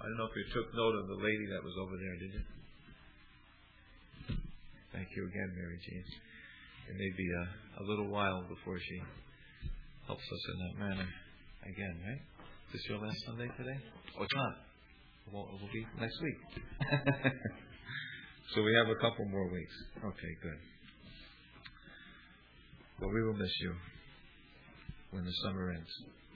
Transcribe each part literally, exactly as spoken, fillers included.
I don't know if you took note of the lady that was over there, did you? Thank you again, Mary Jean. It may be a, a little while before she helps us in that manner again, right? Is this your last Sunday today? Oh, it's not. It will, it will be next week. So we have a couple more weeks. Okay, good. But we will miss you when the summer ends.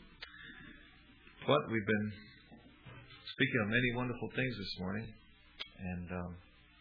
But we've been speaking of many wonderful things this morning, and um,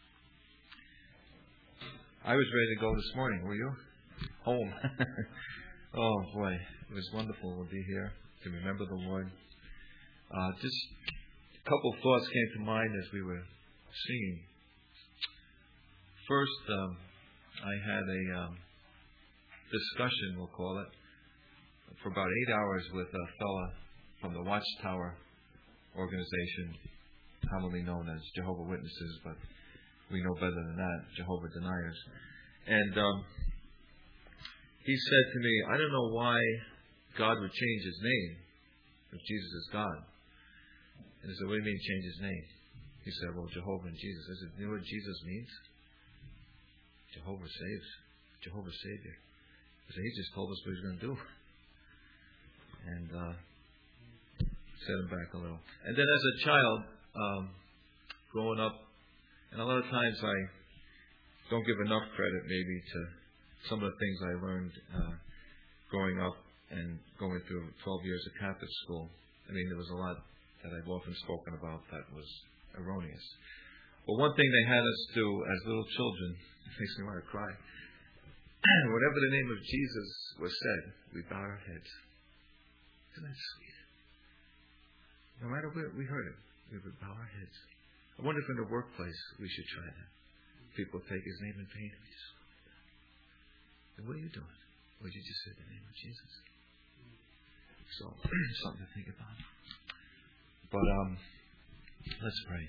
I was ready to go this morning. Were you? Home. Oh boy, it was wonderful to be here to remember the Lord. Uh, just a couple of thoughts came to mind as we were singing. First, um, I had a um, discussion, we'll call it, for about eight hours with a fella from the Watchtower organization, commonly known as Jehovah's Witnesses, but we know better than that, Jehovah Deniers. And um, he said to me, I don't know why God would change his name if Jesus is God. And I said, what do you mean change his name? He said, well, Jehovah and Jesus. I said, you know what Jesus means? Jehovah saves. Jehovah Savior. I said, he just told us what he's going to do. And uh, set him back a little. And then as a child, um, growing up, and a lot of times I don't give enough credit maybe to some of the things I learned uh, growing up and going through twelve years of Catholic school. I mean, there was a lot that I've often spoken about that was erroneous. But one thing they had us do as little children, it makes me want to cry. Whenever the name of Jesus was said, we bow our heads. Isn't that sweet? No matter where we heard it, we would bow our heads. I wonder if in the workplace we should try that. People take his name in vain. We just and what are you doing? Would you just say the name of Jesus? So, something to think about. But um, let's pray.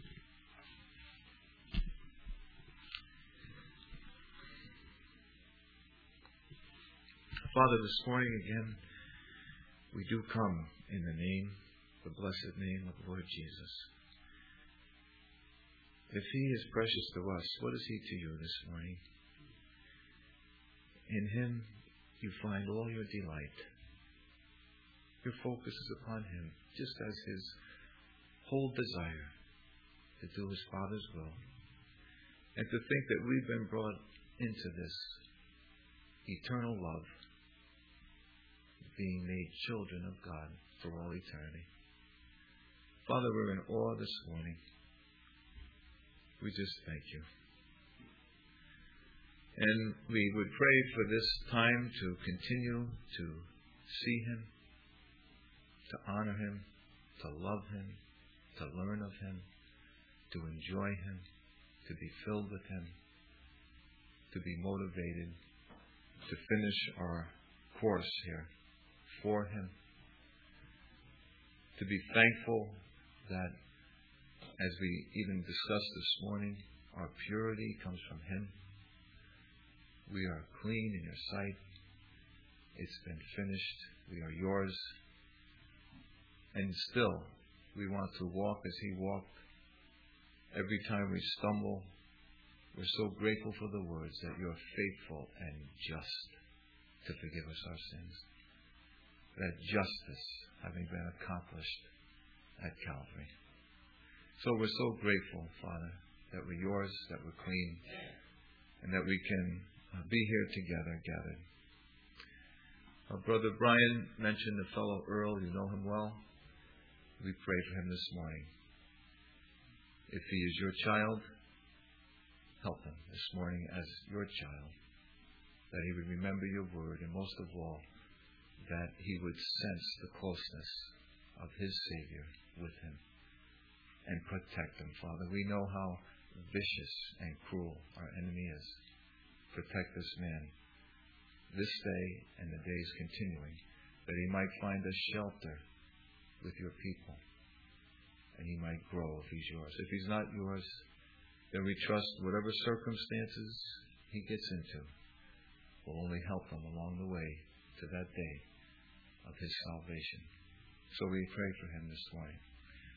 Father, this morning again, we do come in the name, the blessed name of the Lord Jesus. If he is precious to us, what is he to you this morning? In him you find all your delight. Your focus is upon him, just as his whole desire to do his Father's will. And to think that we've been brought into this eternal love, being made children of God for all eternity. Father, we're in awe this morning. We just thank you. And we would pray for this time to continue to see him, to honor him, to love him, to learn of him, to enjoy him, to be filled with him, to be motivated, to finish our course here for him, to be thankful that, as we even discussed this morning, our purity comes from him. We are clean in your sight. It's been finished. We are yours. And still, we want to walk as he walked. Every time we stumble, we're so grateful for the words that you're faithful and just to forgive us our sins. That justice having been accomplished at Calvary. So we're so grateful, Father, that we're yours, that we're clean, and that we can uh, be here together, gathered. Our brother Brian mentioned the fellow Earl. You know him well. We pray for him this morning. If he is your child, help him this morning as your child, that he would remember your word, and most of all, that he would sense the closeness of his Savior with him and protect him, Father. We know how vicious and cruel our enemy is. Protect this man this day and the days continuing, that he might find a shelter with your people and he might grow if he's yours. If he's not yours, then we trust whatever circumstances he gets into will only help him along the way to that day of his salvation. So we pray for him this morning.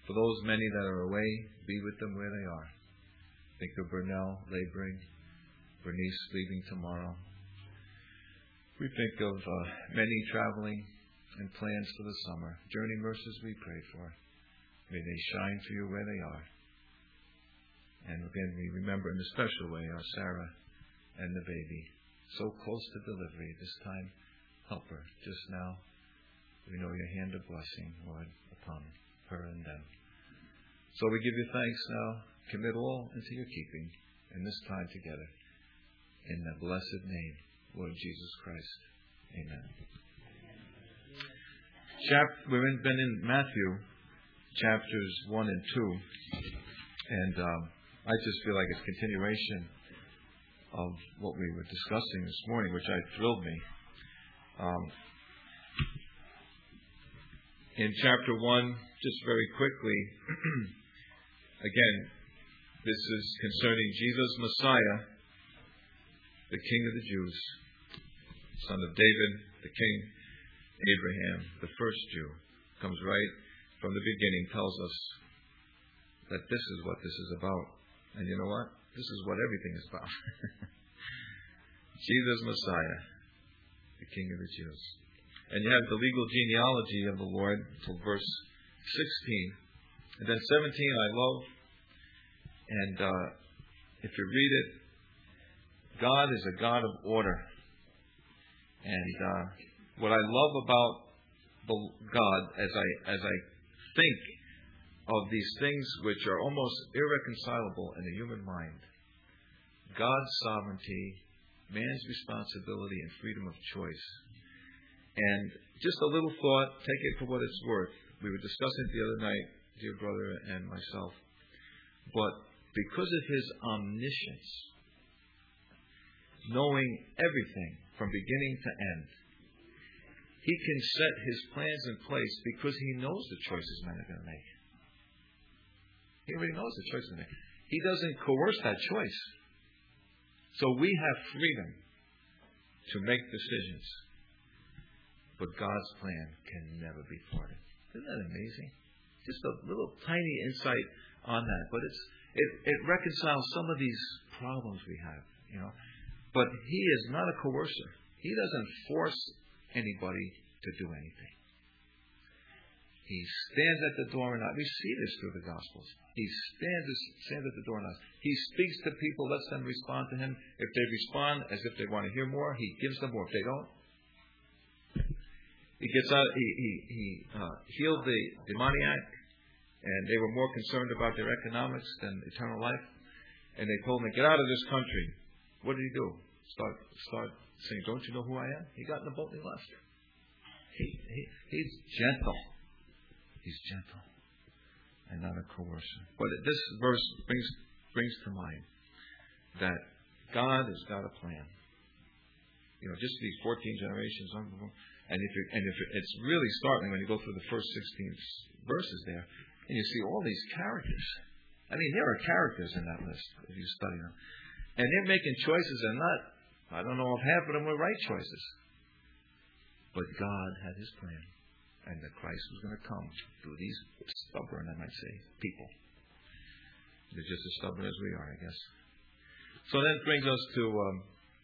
For those many that are away, be with them where they are. Think of Burnell laboring, Bernice leaving tomorrow. We think of uh, many traveling and plans for the summer. Journey mercies we pray for. May they shine for you where they are. And again, we remember in a special way our Sarah and the baby. So close to delivery this time. Help her just now. We know your hand of blessing, Lord, upon her and them. So we give you thanks now. Commit all into your keeping in this time together. In the blessed name, Lord Jesus Christ. Amen. Chap- we've been in Matthew, chapters one and two. And um, I just feel like it's continuation of what we were discussing this morning, which I thrilled me. Um, in chapter one, just very quickly, again, this is concerning Jesus Messiah, the King of the Jews, son of David, the King, Abraham, the first Jew, comes right from the beginning, tells us that this is what this is about. And you know what? This is what everything is about. Jesus Messiah, the King of the Jews. And you have the legal genealogy of the Lord till verse sixteen. And then seventeen I love. And uh, if you read it, God is a God of order. And uh, what I love about the God as I as I think of these things which are almost irreconcilable in the human mind, God's sovereignty, man's responsibility and freedom of choice. And just a little thought, take it for what it's worth. We were discussing it the other night, dear brother and myself. But because of his omniscience, knowing everything from beginning to end, he can set his plans in place because he knows the choices men are going to make. He already knows the choices men make. He doesn't coerce that choice. So we have freedom to make decisions. But God's plan can never be thwarted. Isn't that amazing? Just a little tiny insight on that. But it's it, it reconciles some of these problems we have, you know. But he is not a coercer. He doesn't force anybody to do anything. He stands at the door and knocks. We see this through the Gospels. He stands, stands at the door and knocks. He speaks to people, lets them respond to him. If they respond as if they want to hear more, he gives them more. If they don't, he gets out. He he, he uh, healed the demoniac, and they were more concerned about their economics than eternal life. And they told him, "Get out of this country." What did he do? Start start saying, "Don't you know who I am?" He got in the boat and he left. He, he he's gentle. He's gentle and not a coercer. But this verse brings brings to mind that God has got a plan. You know, just these fourteen generations, and if you, and if it's really startling when you go through the first sixteen verses there, and you see all these characters. I mean, there are characters in that list if you study them, and they're making choices and not. I don't know if half of them were right choices, but God had His plan. And that Christ was going to come through these stubborn, I might say, people. They're just as stubborn as we are, I guess. So then it brings us to um,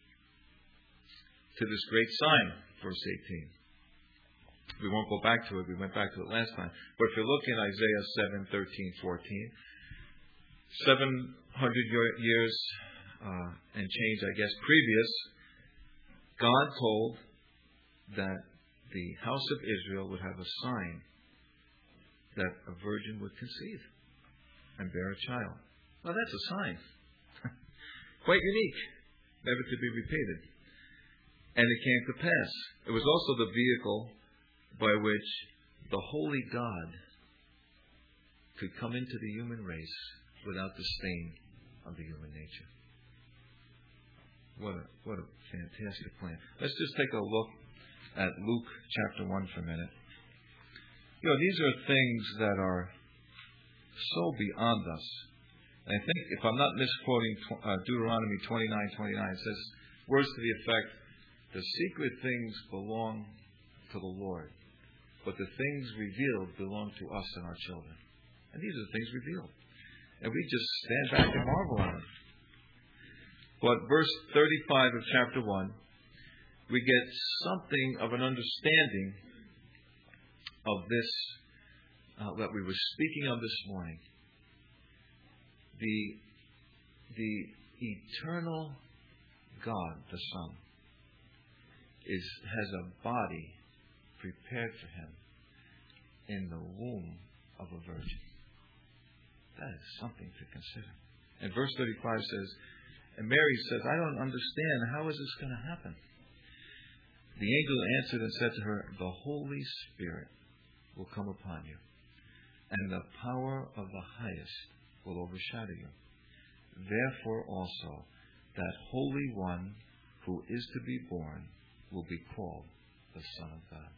to this great sign, verse eighteen. We won't go back to it. We went back to it last time. But if you look in Isaiah seven, thirteen, fourteen, seven hundred years uh, and change, I guess, previous, God told that the house of Israel would have a sign that a virgin would conceive and bear a child. Well, that's a sign. Quite unique. Never to be repeated. And it came to pass. It was also the vehicle by which the holy God could come into the human race without the stain of the human nature. What a, what a fantastic plan. Let's just take a look at Luke chapter one for a minute. You know, these are things that are so beyond us. And I think, if I'm not misquoting uh, Deuteronomy twenty-nine twenty-nine, it says words to the effect, the secret things belong to the Lord, but the things revealed belong to us and our children. And these are the things revealed. And we just stand back and marvel at them. But verse thirty-five of chapter one, we get something of an understanding of this uh, that we were speaking of this morning. The, the eternal God, the Son, is has a body prepared for him in the womb of a virgin. That is something to consider. And verse thirty-five says, and Mary says, I don't understand. How is this going to happen? The angel answered and said to her, the Holy Spirit will come upon you, and the power of the highest will overshadow you. Therefore also, that Holy One who is to be born will be called the Son of God.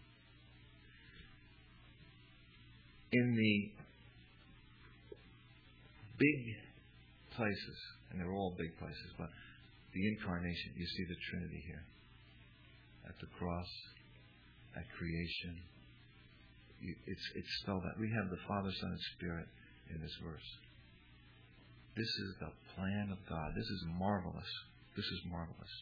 In the big places, and they're all big places, but the incarnation, you see the Trinity here. At the cross, at creation, it's, it's spelled out. We have the Father, Son, and Spirit in this verse. This is the plan of God. This is marvelous. This is marvelous.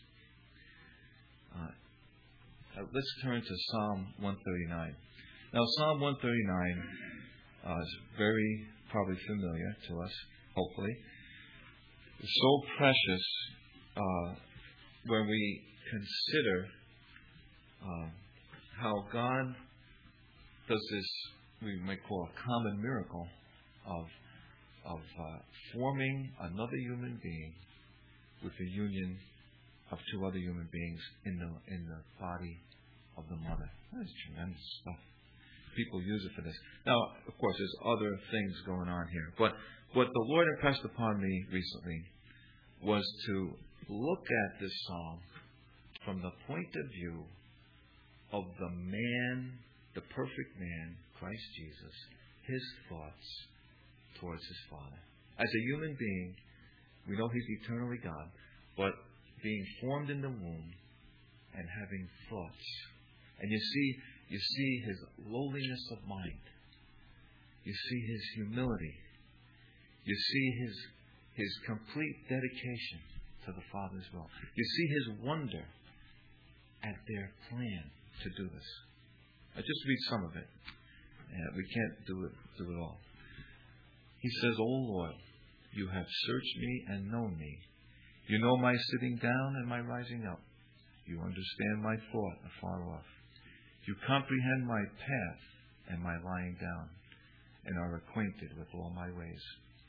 Uh, let's turn to Psalm one thirty-nine. Now, Psalm one thirty-nine uh, is very probably familiar to us, hopefully. It's so precious uh, when we consider uh, how God does this, we might call a common miracle of of uh, forming another human being with the union of two other human beings in the in the body of the mother. That is tremendous stuff. People use it for this. Now, of course, there's other things going on here. But what the Lord impressed upon me recently was to look at this psalm from the point of view of the man, the perfect man, Christ Jesus, his thoughts towards his Father. As a human being, we know he's eternally God, but being formed in the womb and having thoughts. And you see, you see his lowliness of mind. You see his humility. You see his his complete dedication to the Father's will. You see his wonder at their plan to do this. I just read some of it. Uh, we can't do it do it all. He says, O Lord, you have searched me and known me. You know my sitting down and my rising up. You understand my thought afar off. You comprehend my path and my lying down, and are acquainted with all my ways.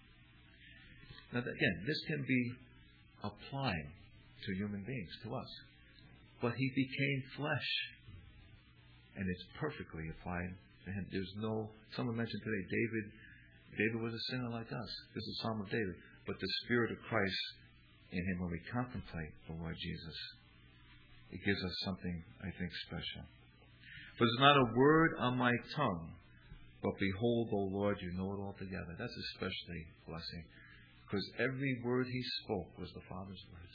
Now, again, this can be applied to human beings, to us. But he became flesh, and it's perfectly applied to him. There's no, someone mentioned today, David, David was a sinner like us. This is Psalm of David. But the Spirit of Christ in him, when we contemplate the Lord Jesus, it gives us something, I think, special. For there's not a word on my tongue, but behold, O Lord, you know it altogether. That's especially a blessing, because every word he spoke was the Father's words.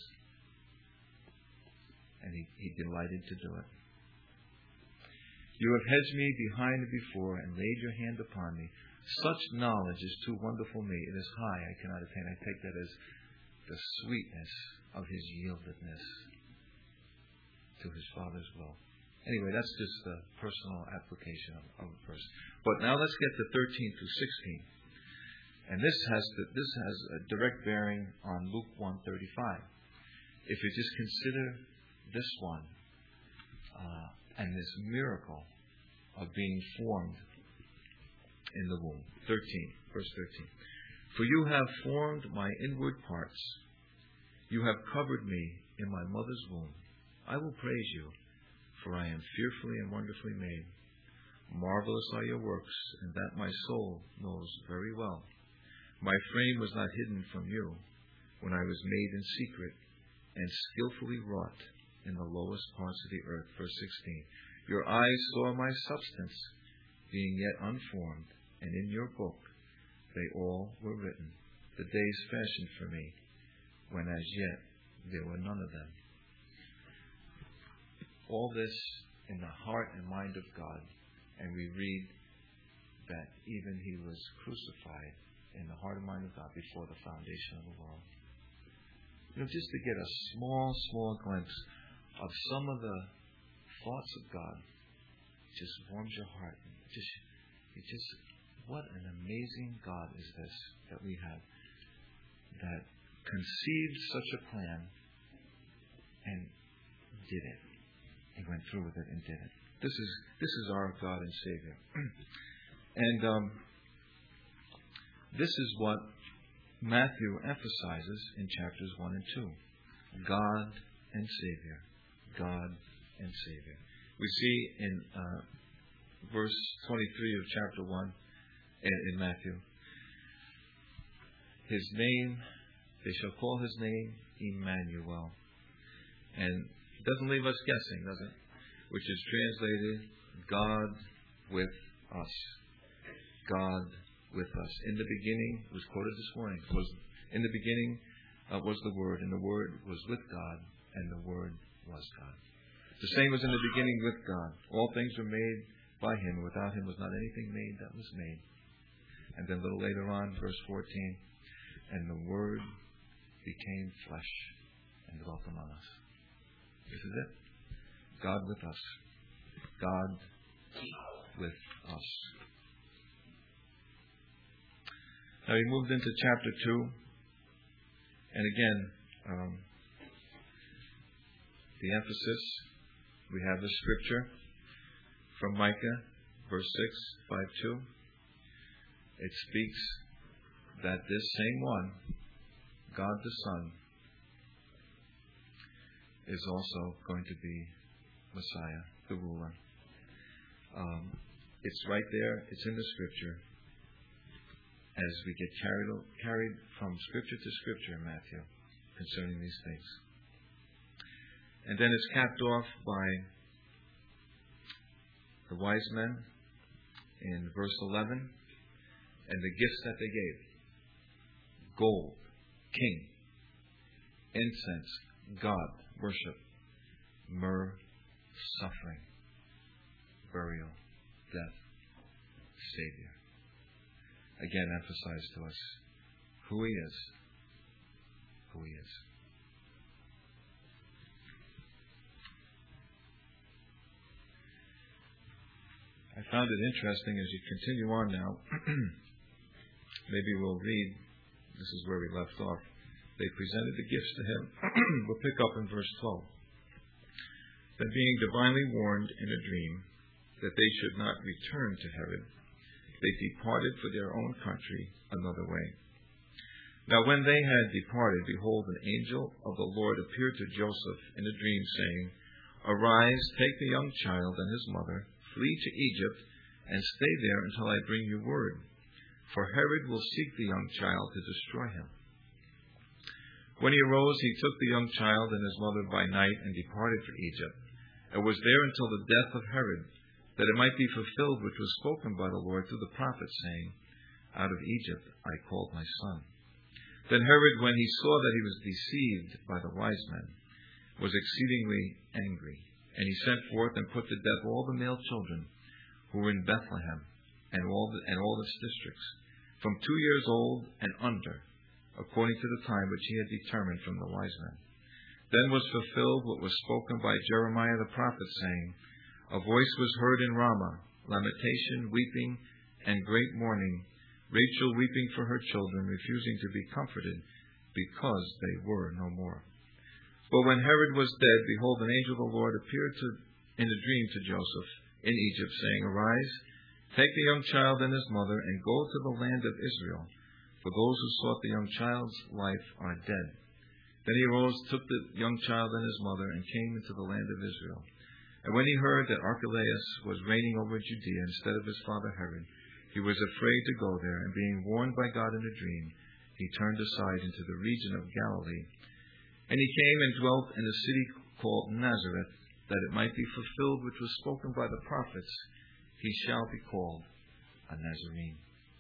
And he, he delighted to do it. You have hedged me behind and before, and laid your hand upon me. Such knowledge is too wonderful me. It is high, I cannot attain. I take that as the sweetness of his yieldedness to his Father's will. Anyway, that's just the personal application of, of the verse. But now let's get to thirteen through sixteen. And this has to, this has a direct bearing on Luke one thirty-five. If you just consider this one uh, and this miracle of being formed in the womb. thirteen, verse thirteen. For you have formed my inward parts. You have covered me in my mother's womb. I will praise you, for I am fearfully and wonderfully made. Marvelous are your works, and that my soul knows very well. My frame was not hidden from you when I was made in secret and skillfully wrought in the lowest parts of the earth. Verse sixteen. Your eyes saw my substance, being yet unformed, and in your book they all were written, the days fashioned for me, when as yet there were none of them. All this in the heart and mind of God, and we read that even He was crucified in the heart and mind of God before the foundation of the world. You know, just to get a small, small glimpse of some of the thoughts of God just warms your heart. It just, it just, what an amazing God is this that we have, that conceived such a plan and did it. He went through with it and did it. This is this is our God and Savior. And um, this is what Matthew emphasizes in chapters one and two. God and Savior. God and Savior. We see in uh, verse twenty-three of chapter one in, in Matthew, His name, they shall call His name Emmanuel. And it doesn't leave us guessing, does it? Which is translated, God with us. God with us. In the beginning, it was quoted this morning, was in the beginning uh, was the Word, and the Word was with God, and the Word was God. The same was in the beginning with God. All things were made by Him. Without Him was not anything made that was made. And then a little later on, verse fourteen, and the Word became flesh and dwelt among us. This is it. God with us. God with us. Now he moved into chapter two. And again, um, the emphasis, we have the scripture from Micah, verse six, five two. It speaks that this same one, God the Son, is also going to be Messiah, the ruler. Um, it's right there. It's in the Scripture. As we get carried carried from Scripture to Scripture in Matthew concerning these things. And then it's capped off by the wise men in verse eleven and the gifts that they gave. Gold, king, incense, God, worship, myrrh, suffering, burial, death, Savior. Again, emphasize to us who He is. Who He is. I found it interesting as you continue on now. Maybe we'll read, this is where we left off. They presented the gifts to Him. We'll pick up in verse twelve. Then being divinely warned in a dream that they should not return to Herod, they departed for their own country another way. Now when they had departed, behold, an angel of the Lord appeared to Joseph in a dream, saying, Arise, take the young child and his mother, flee to Egypt, and stay there until I bring you word. For Herod will seek the young child to destroy him. When he arose, he took the young child and his mother by night and departed for Egypt, and was there until the death of Herod, that it might be fulfilled which was spoken by the Lord through the prophet, saying, Out of Egypt I called my son. Then Herod, when he saw that he was deceived by the wise men, was exceedingly angry, and he sent forth and put to death all the male children who were in Bethlehem and all the, and all its districts, from two years old and under, according to the time which he had determined from the wise men. Then was fulfilled what was spoken by Jeremiah the prophet, saying, A voice was heard in Ramah, lamentation, weeping, and great mourning, Rachel weeping for her children, refusing to be comforted, because they were no more. But when Herod was dead, behold, an angel of the Lord appeared to, in a dream to Joseph in Egypt, saying, Arise, take the young child and his mother, and go to the land of Israel, for those who sought the young child's life are dead. Then he arose, took the young child and his mother, and came into the land of Israel. And when he heard that Archelaus was reigning over Judea instead of his father Herod, he was afraid to go there, and being warned by God in a dream, he turned aside into the region of Galilee. And he came and dwelt in a city called Nazareth, that it might be fulfilled which was spoken by the prophets, He shall be called a Nazarene.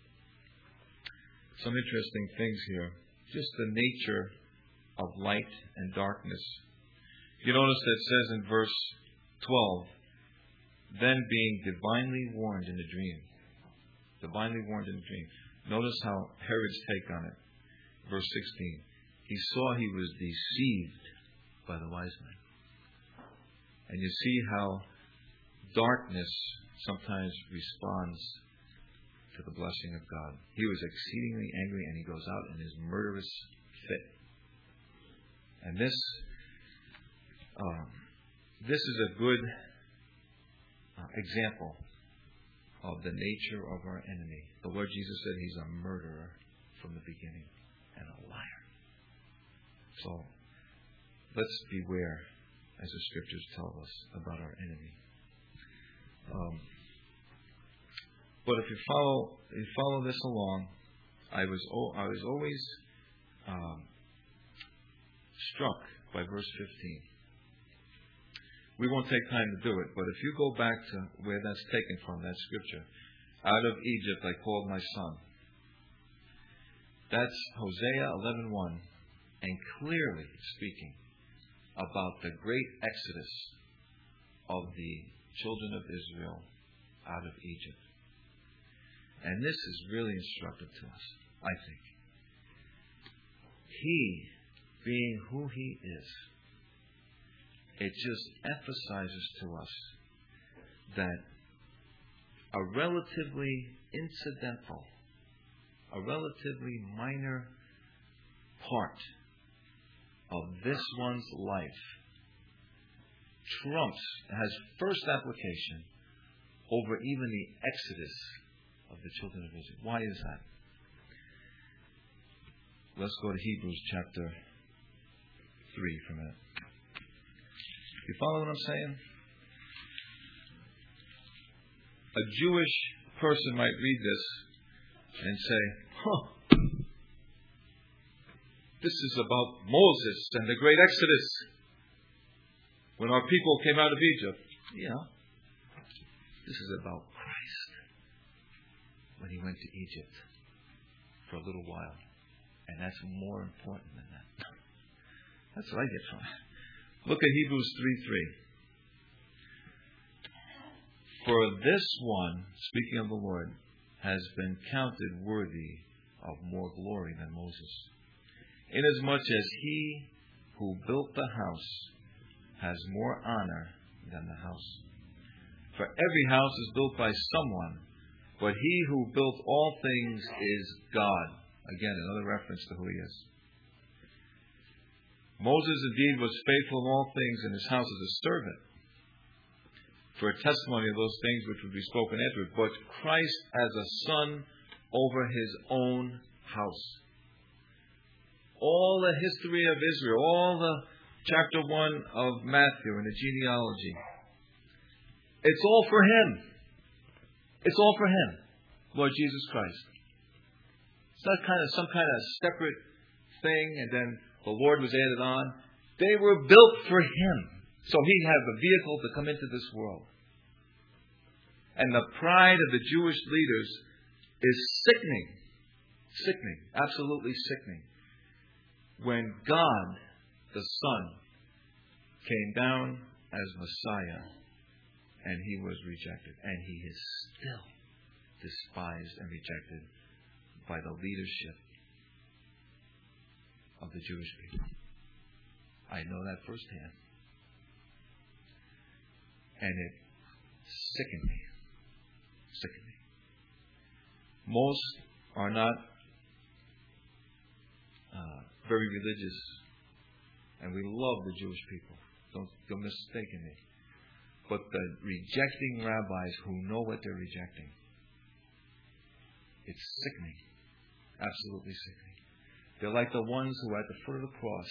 Some interesting things here. Just the nature of light and darkness. You notice that it says in verse twelve, then being divinely warned in a dream. divinely warned in a dream. Notice how Herod's take on it. Verse sixteen. He saw he was deceived by the wise men. And you see how darkness sometimes responds to the blessing of God. He was exceedingly angry, and he goes out in his murderous fit. And this, um, this is a good uh, example of the nature of our enemy. The Lord Jesus said he's a murderer from the beginning and a liar. So let's beware, as the Scriptures tell us, about our enemy. Um, but if you follow, if you follow this along, I was I was always um, struck by verse fifteen. We won't take time to do it, but if you go back to where that's taken from, that scripture, out of Egypt I called my son. That's Hosea eleven one, and clearly speaking about the great exodus of the children of Israel out of Egypt. And this is really instructive to us, I think. He, being who He is, it just emphasizes to us that a relatively incidental, a relatively minor part of this one's life trumps, has first application over even the exodus of the children of Israel. Why is that? Let's go to Hebrews chapter three for a minute. You follow what I'm saying? A Jewish person might read this and say, huh, this is about Moses and the great Exodus when our people came out of Egypt. Yeah. This is about Christ when He went to Egypt for a little while. And that's more important than that. That's what I get from it. Look at Hebrews three three. For this one, speaking of the Lord, has been counted worthy of more glory than Moses, inasmuch as he who built the house has more honor than the house. For every house is built by someone, but he who built all things is God. Again, another reference to who He is. Moses indeed was faithful in all things, and his house as a servant, for a testimony of those things which would be spoken afterward. But Christ as a son over His own house. All the history of Israel, all the chapter one of Matthew and the genealogy, it's all for Him. It's all for Him, Lord Jesus Christ. It's not kind of some kind of separate thing, and then the Lord was added on. They were built for Him, so He had the vehicle to come into this world. And the pride of the Jewish leaders is sickening, sickening, absolutely sickening. When God, the Son, came down as Messiah, and He was rejected, and He is still despised and rejected by the leadership of the Jewish people. I know that firsthand. And it sickened me. Sickened me. Most are not uh, very religious, and we love the Jewish people. Don't, don't mistake me. But the rejecting rabbis who know what they're rejecting, it's sickening. Absolutely sickening. They're like the ones who are at the foot of the cross,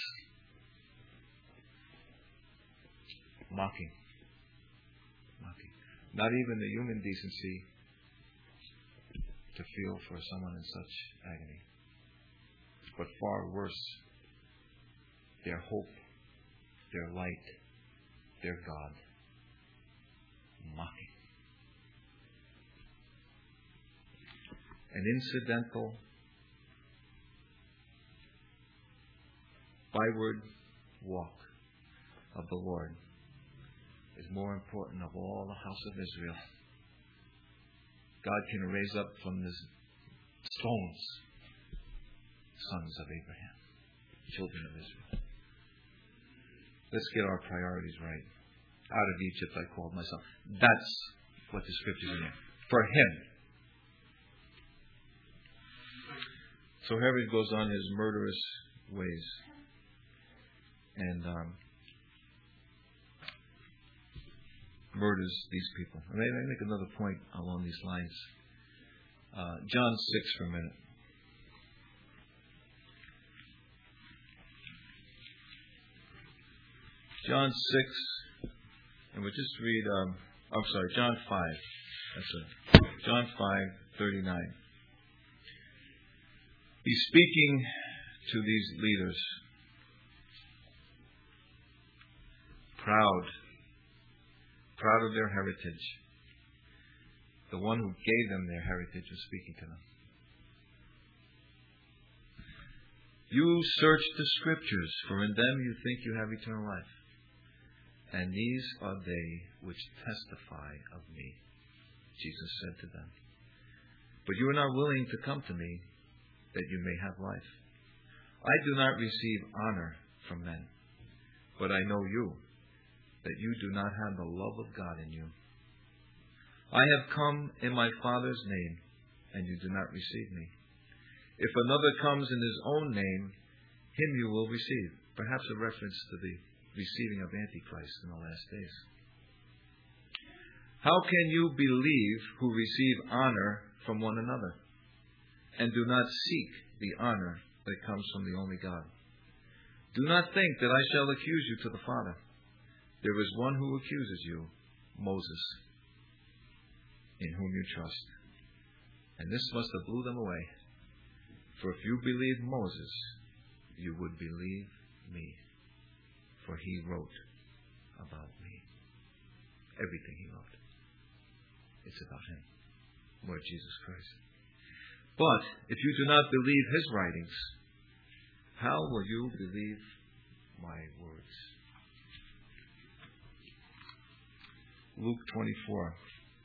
mocking. Mocking. Not even the human decency to feel for someone in such agony. But far worse, their hope, their light, their God, mocking. An incidental, byward walk of the Lord is more important of all the house of Israel God can raise up from the stones sons of Abraham, children of Israel. Let's get our priorities right. Out of Egypt I called myself. That's what the scriptures are there. For him. So Herod goes on his murderous ways. And um, murders these people. And let me make another point along these lines. Uh, John six for a minute. John six, and we'll just read, um, I'm sorry, John five. That's it. John five, thirty-nine. He's speaking to these leaders. Proud. Proud of their heritage. The one who gave them their heritage was speaking to them. You search the scriptures, for in them you think you have eternal life. And these are they which testify of me, Jesus said to them. But you are not willing to come to me, that you may have life. I do not receive honor from men, but I know you, that you do not have the love of God in you. I have come in my Father's name, and you do not receive me. If another comes in his own name, him you will receive. Perhaps a reference to the receiving of Antichrist in the last days. How can you believe who receive honor from one another, and do not seek the honor that comes from the only God? Do not think that I shall accuse you to the Father. There is one who accuses you, Moses, in whom you trust. And this must have blew them away. For if you believe Moses, you would believe me. For he wrote about me. Everything he wrote. It's about him, Lord Jesus Christ. But if you do not believe his writings, how will you believe my words? Luke twenty-four.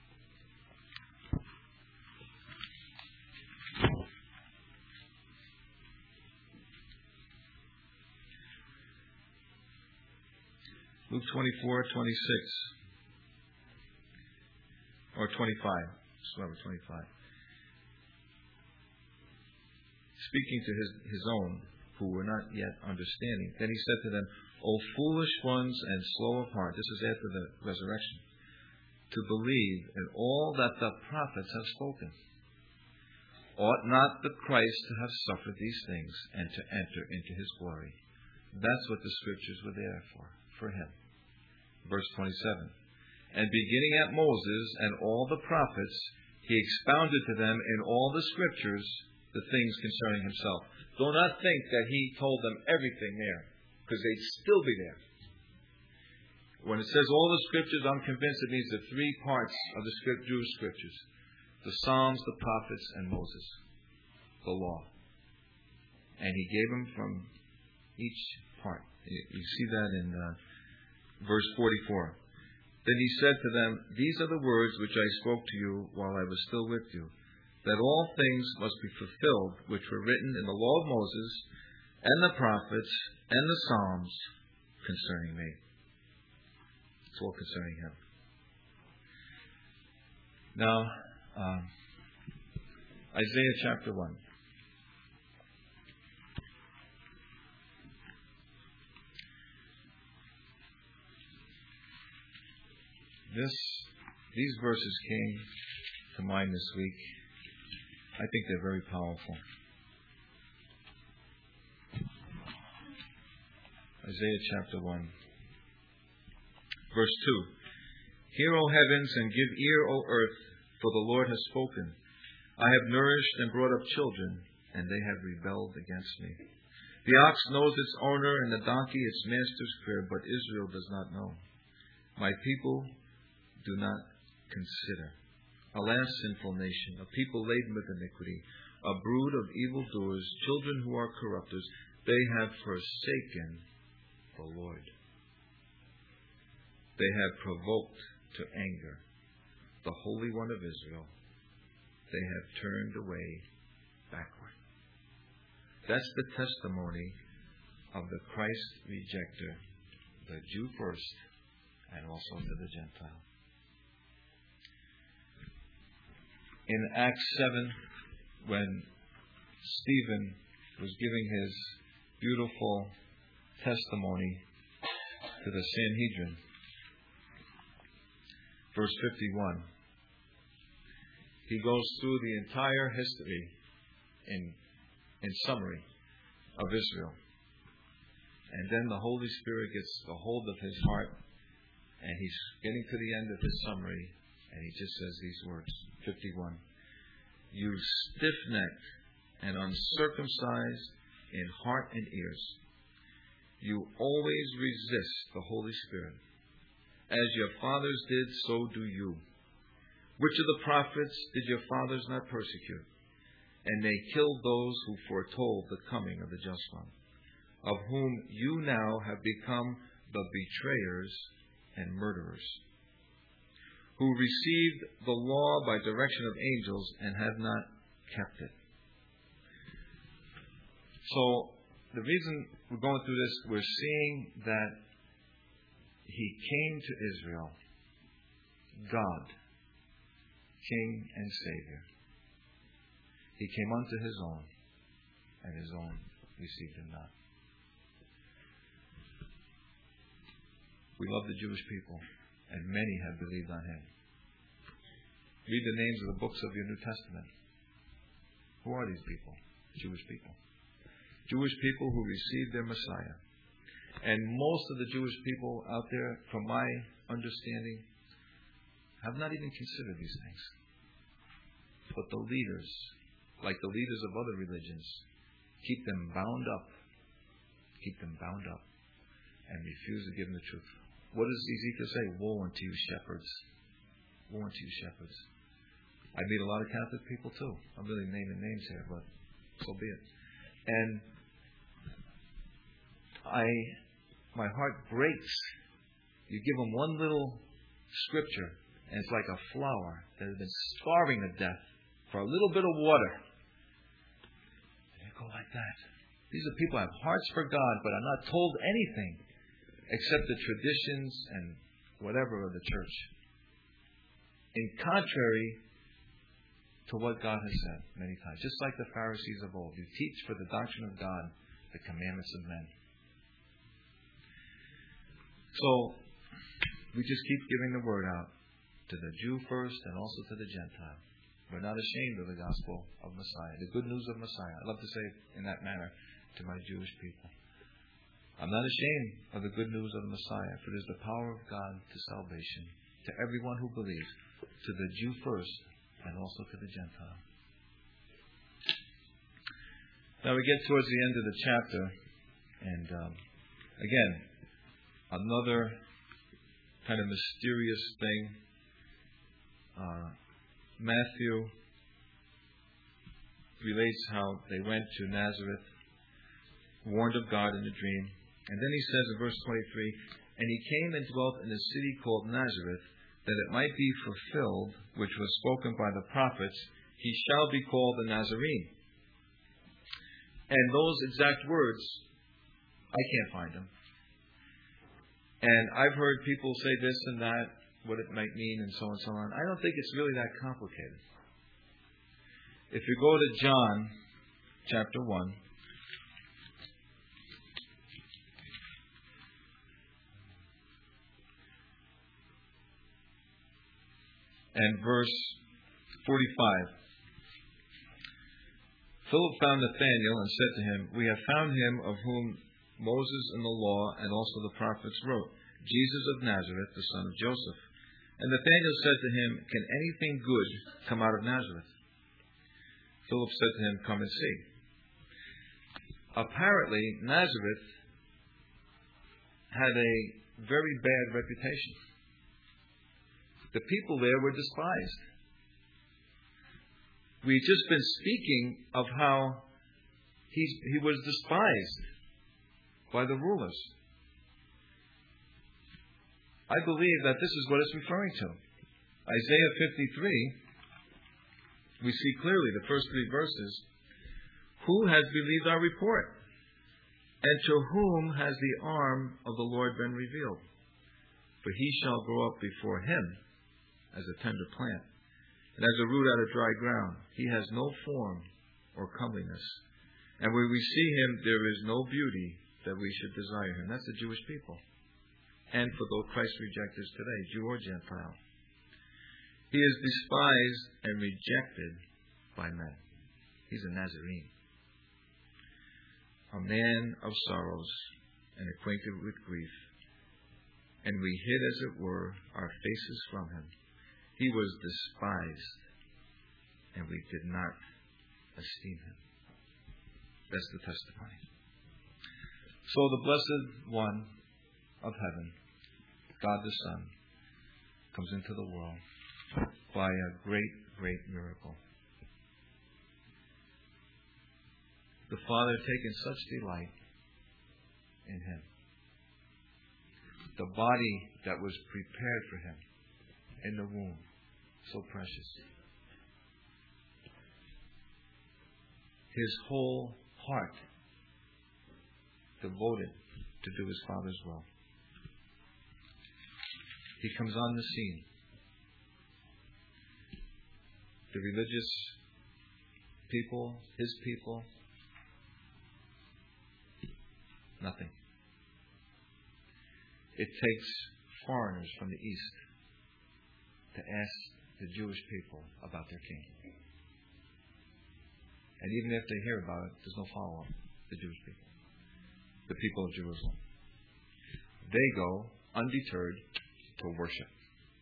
Luke twenty-four, twenty-six. Or twenty-five. Sorry, twenty-five. Speaking to his, his own, who were not yet understanding. Then he said to them, O foolish ones and slow of heart. This is after the resurrection. To believe in all that the prophets have spoken. Ought not the Christ to have suffered these things and to enter into his glory? That's what the scriptures were there for. For him. Verse twenty-seven. And beginning at Moses and all the prophets, he expounded to them in all the scriptures the things concerning himself. Do not think that he told them everything there, because they'd still be there. When it says all the scriptures, I'm convinced it means the three parts of the script, Jewish scriptures. The Psalms, the prophets, and Moses. The law. And he gave them from each part. You see that in uh, verse forty-four. Then he said to them, These are the words which I spoke to you while I was still with you, that all things must be fulfilled which were written in the law of Moses, and the prophets, and the Psalms concerning me. It's all concerning him. Now, uh, Isaiah chapter one. This, these verses came to mind this week. I think they're very powerful. Isaiah chapter one. Verse two. Hear, O heavens, and give ear, O earth, for the Lord has spoken. I have nourished and brought up children, and they have rebelled against me. The ox knows its owner, and the donkey its master's crib, but Israel does not know. My people do not consider. Alas, sinful nation, a people laden with iniquity, a brood of evildoers, children who are corrupters, they have forsaken the Lord. They have provoked to anger the Holy One of Israel. they have turned away backward. That's the testimony of the Christ rejecter, the Jew first, and also to the Gentile. In Acts seven, when Stephen was giving his beautiful testimony to the Sanhedrin, verse fifty-one, he goes through the entire history in, in summary of Israel. And then the Holy Spirit gets a hold of his heart, and he's getting to the end of his summary, and he just says these words, fifty-one. You stiff-necked and uncircumcised in heart and ears, you always resist the Holy Spirit. As your fathers did, so do you. Which of the prophets did your fathers not persecute? And they killed those who foretold the coming of the just one, of whom you now have become the betrayers and murderers, who received the law by direction of angels and have not kept it. So, the reason we're going through this, we're seeing that He came to Israel, God, King and Savior. He came unto His own, and His own received Him not. We love the Jewish people, and many have believed on Him. Read the names of the books of your New Testament. Who are these people? Jewish people. Jewish people who received their Messiah. And most of the Jewish people out there, from my understanding, have not even considered these things. But the leaders, like the leaders of other religions, keep them bound up, keep them bound up, and refuse to give them the truth. What does Ezekiel say? Woe unto you, shepherds. Woe unto you, shepherds. I meet a lot of Catholic people too. I'm really naming names here, but so be it. And I, my heart breaks. You give them one little scripture, and it's like a flower that has been starving to death for a little bit of water. And they go like that. These are people who have hearts for God, but are not told anything except the traditions and whatever of the church. In contrary to what God has said many times. Just like the Pharisees of old. You teach for the doctrine of God the commandments of men. So, we just keep giving the word out to the Jew first and also to the Gentile. We're not ashamed of the gospel of Messiah, the good news of Messiah. I love to say it in that manner to my Jewish people. I'm not ashamed of the good news of the Messiah, for it is the power of God to salvation, to everyone who believes, to the Jew first and also to the Gentile. Now we get towards the end of the chapter, and um, again, another kind of mysterious thing. Uh, Matthew relates how they went to Nazareth, warned of God in a dream. And then he says in verse twenty-three, and he came and dwelt in a city called Nazareth, that it might be fulfilled, which was spoken by the prophets, he shall be called a Nazarene. And those exact words, I can't find them. And I've heard people say this and that, what it might mean, and so on and so on. I don't think it's really that complicated. If you go to John chapter one, and verse forty-five. Philip found Nathanael and said to him, we have found him of whom Moses in the law and also the prophets wrote, Jesus of Nazareth, the son of Joseph. And Nathanael said to him, can anything good come out of Nazareth? Philip said to him, come and see. Apparently, Nazareth had a very bad reputation. The people there were despised. We've just been speaking of how he's, he was despised by the rulers. I believe that this is what it's referring to. Isaiah fifty-three we see clearly the first three verses. Who has believed our report? And to whom has the arm of the Lord been revealed? For he shall grow up before him as a tender plant, and as a root out of dry ground. He has no form or comeliness. And when we see him, there is no beauty that we should desire him. That's the Jewish people. And for those Christ rejectors today, Jew or Gentile. He is despised and rejected by men. He's a Nazarene. A man of sorrows and acquainted with grief. And we hid, as it were, our faces from him. He was despised, and we did not esteem him. That's the testimony. So the Blessed One of heaven, God the Son, comes into the world by a great, great miracle. The Father taking such delight in him. The body that was prepared for him in the womb, so precious. His whole heart devoted to do his Father's will. He comes on the scene. The religious people, his people, nothing. It takes foreigners from the East to ask the Jewish people about their king. And even if they hear about it, there's no follow-up. The Jewish people. The people of Jerusalem. They go undeterred to worship.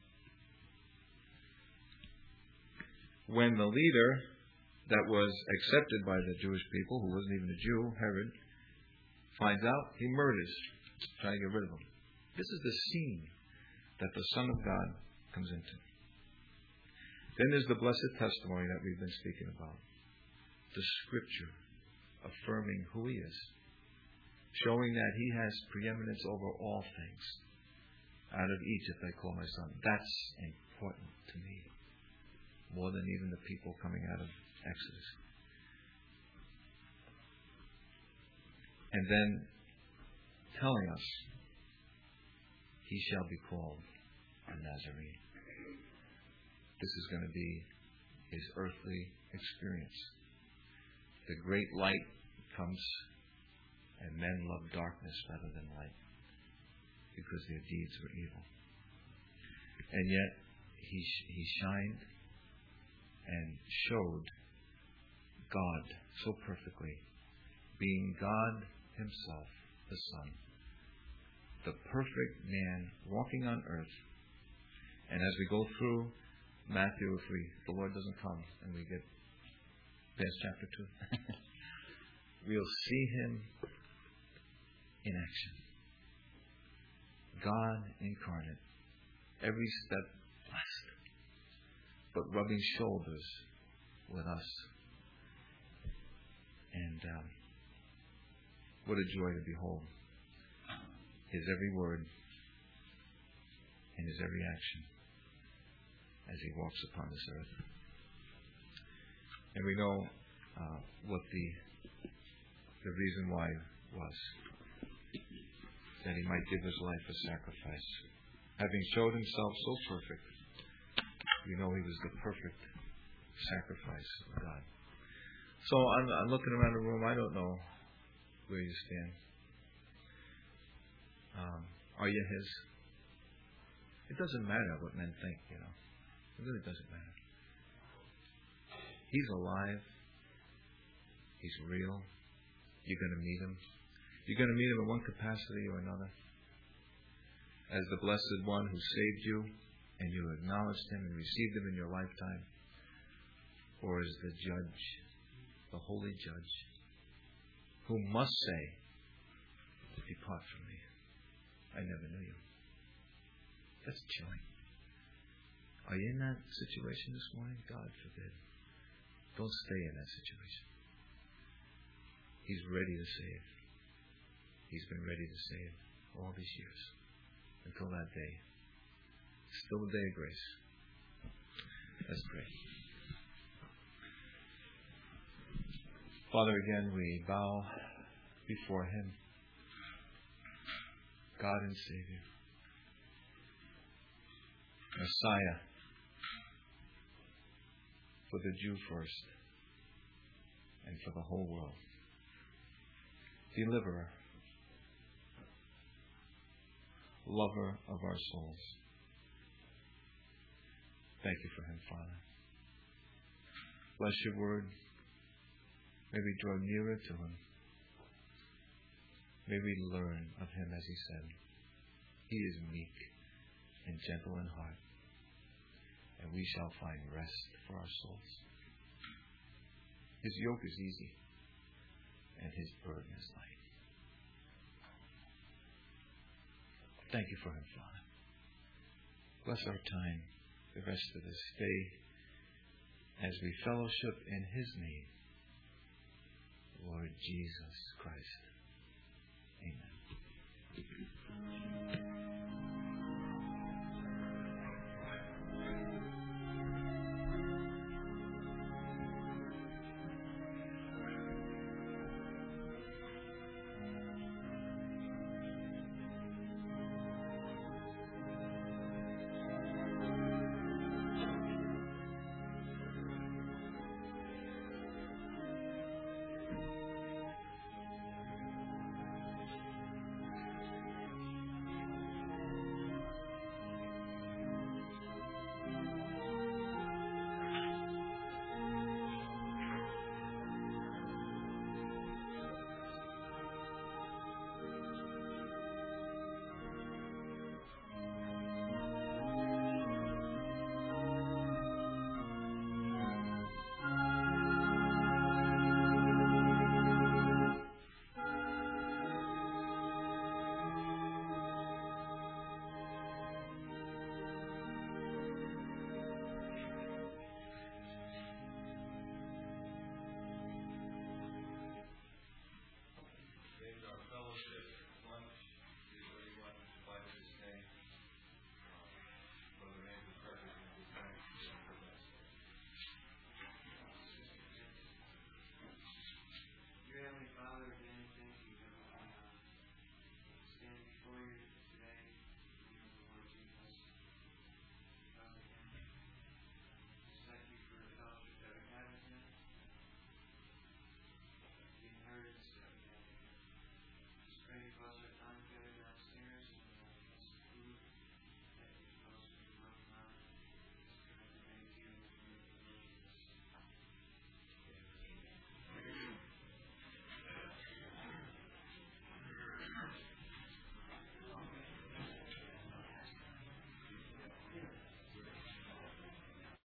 When the leader that was accepted by the Jewish people, who wasn't even a Jew, Herod, finds out, he murders, trying to get rid of him. This is the scene that the Son of God comes into. Then there's the blessed testimony that we've been speaking about. The Scripture affirming who he is, showing that he has preeminence over all things. Out of Egypt I call my son. That's important to me, more than even the people coming out of Exodus. And then telling us, he shall be called a Nazarene. This is going to be his earthly experience. The great light comes, and men love darkness rather than light, because their deeds were evil. And yet, he he shined and showed God so perfectly, being God himself, the Son, the perfect man walking on earth. And as we go through Matthew, if we, if the Lord doesn't come and we get past chapter two, we'll see him in action. God incarnate, every step blessed, but rubbing shoulders with us. And um, what a joy to behold his every word and his every action as he walks upon this earth. And we know uh, what the the reason why was. That he might give his life a sacrifice. Having showed himself so perfect, we know he was the perfect sacrifice of God. So I'm, I'm looking around the room. I don't know where you stand. Um, are you his? It doesn't matter what men think, you know. It really doesn't matter. He's alive. He's real. You're going to meet him. You're going to meet him in one capacity or another. As the Blessed One who saved you, and you acknowledged him and received him in your lifetime. Or as the judge, the holy judge, who must say, depart from me. I never knew you. That's chilling. Are you in that situation this morning? God forbid. Don't stay in that situation. He's ready to save. He's been ready to save all these years until that day. Still a day of grace. Let's pray. Father, again we bow before Him, God and Savior, Messiah, for the Jew first and for the whole world, Deliverer, lover of our souls. Thank you for Him, Father. Bless your word. May we draw nearer to Him. May we learn of Him, as He said. He is meek and gentle in heart, and we shall find rest for our souls. His yoke is easy, and His burden is light. Thank you for Him, Father. Bless our time, the rest of this day, as we fellowship in His name, Lord Jesus Christ. Amen.